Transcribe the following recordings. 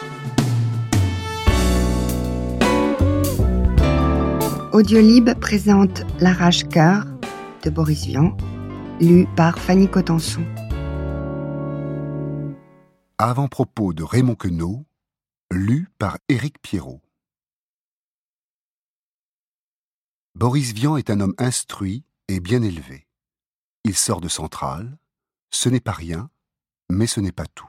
Audiolib présente L'arrache-cœur de Boris Vian, lu par Fanny Cotenson. Avant-propos de Raymond Queneau, lu par Éric Pierrot. Boris Vian est un homme instruit et bien élevé. Il sort de Centrale, ce n'est pas rien, mais ce n'est pas tout.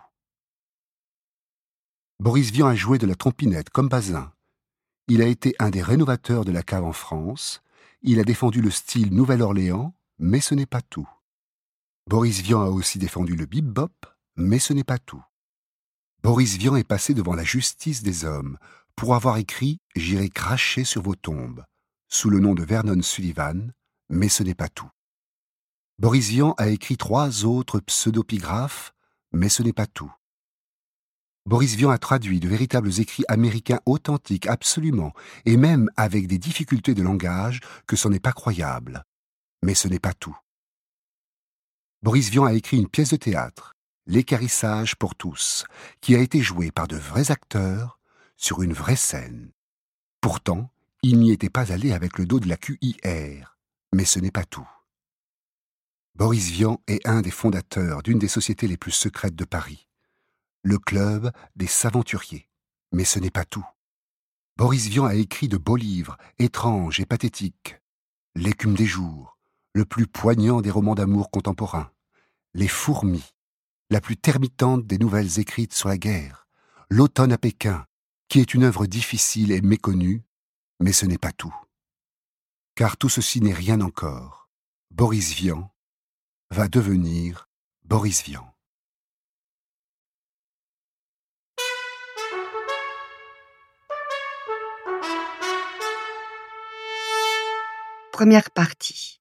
Boris Vian a joué de la trompinette comme Bazin. Il a été un des rénovateurs de la cave en France. Il a défendu le style Nouvelle-Orléans, mais ce n'est pas tout. Boris Vian a aussi défendu le bebop, mais ce n'est pas tout. Boris Vian est passé devant la justice des hommes pour avoir écrit « J'irai cracher sur vos tombes » sous le nom de Vernon Sullivan, mais ce n'est pas tout. Boris Vian a écrit 3 autres pseudopigraphes, mais ce n'est pas tout. Boris Vian a traduit de véritables écrits américains authentiques, absolument, et même avec des difficultés de langage que ce n'est pas croyable. Mais ce n'est pas tout. Boris Vian a écrit une pièce de théâtre, L'équarrissage pour tous, qui a été jouée par de vrais acteurs sur une vraie scène. Pourtant, il n'y était pas allé avec le dos de la QIR, mais ce n'est pas tout. Boris Vian est un des fondateurs d'une des sociétés les plus secrètes de Paris, le club des Saventuriers, mais ce n'est pas tout. Boris Vian a écrit de beaux livres, étranges et pathétiques. L'écume des jours, le plus poignant des romans d'amour contemporains. Les fourmis, la plus termitante des nouvelles écrites sur la guerre. L'automne à Pékin, qui est une œuvre difficile et méconnue, mais ce n'est pas tout. Car tout ceci n'est rien encore. Boris Vian va devenir Boris Vian. Première partie.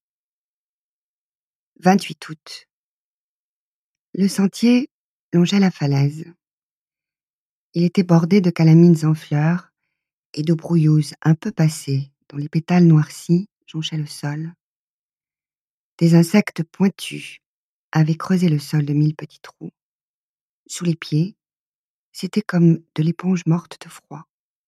28 août. Le sentier longeait la falaise. Il était bordé de calamines en fleurs et de brouillouses un peu passées, dont les pétales noircis jonchaient le sol. Des insectes pointus avaient creusé le sol de 1000 petits trous. Sous les pieds, c'était comme de l'éponge morte de froid.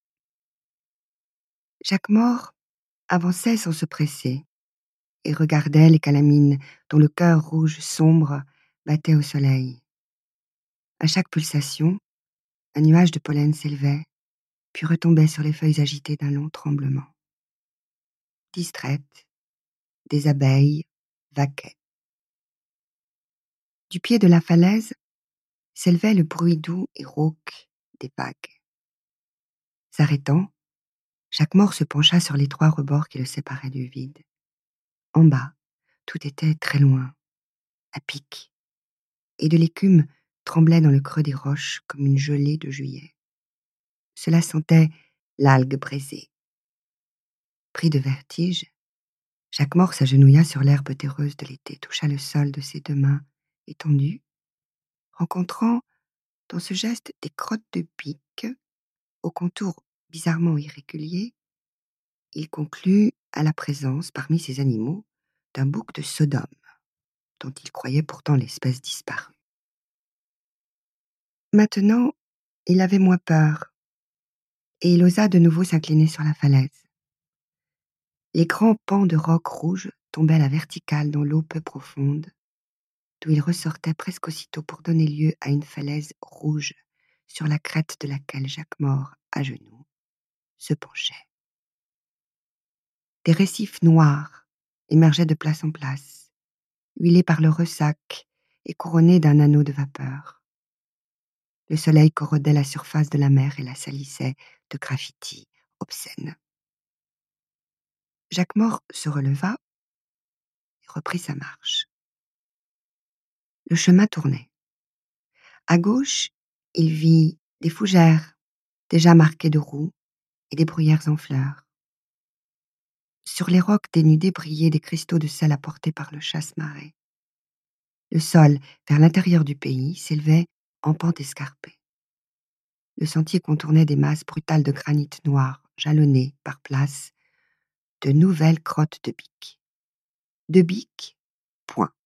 Jacques Maure avançait sans se presser et regardait les calamines dont le cœur rouge sombre battait au soleil. À chaque pulsation, un nuage de pollen s'élevait, puis retombait sur les feuilles agitées d'un long tremblement. Distraites, des abeilles vaquaient. Du pied de la falaise s'élevait le bruit doux et rauque des vagues. S'arrêtant, Jacques Maure se pencha sur les 3 rebords qui le séparaient du vide. En bas, tout était très loin, à pic, et de l'écume tremblait dans le creux des roches comme une gelée de juillet. Cela sentait l'algue brisée. Pris de vertige, Jacques Maure s'agenouilla sur l'herbe terreuse de l'été, toucha le sol de ses 2 mains étendues, rencontrant dans ce geste des crottes de pique, aux contours bizarrement irréguliers. Il conclut à la présence, parmi ces animaux, d'un bouc de Sodome, dont il croyait pourtant l'espèce disparue. Maintenant, il avait moins peur, et il osa de nouveau s'incliner sur la falaise. Les grands pans de roc rouge tombaient à la verticale dans l'eau peu profonde, d'où ils ressortaient presque aussitôt pour donner lieu à une falaise rouge sur la crête de laquelle Jacques Maure, à genoux, se penchait. Des récifs noirs émergeaient de place en place, huilés par le ressac et couronnés d'un anneau de vapeur. Le soleil corrodait la surface de la mer et la salissait de graffitis obscènes. Jacques Maure se releva et reprit sa marche. Le chemin tournait. À gauche, il vit des fougères déjà marquées de roux et des bruyères en fleurs. Sur les rocs dénudés brillaient des cristaux de sel apportés par le chasse-marée. Le sol, vers l'intérieur du pays, s'élevait en pente escarpée. Le sentier contournait des masses brutales de granit noir, jalonnées, par places, de nouvelles crottes de biques. De biques, point.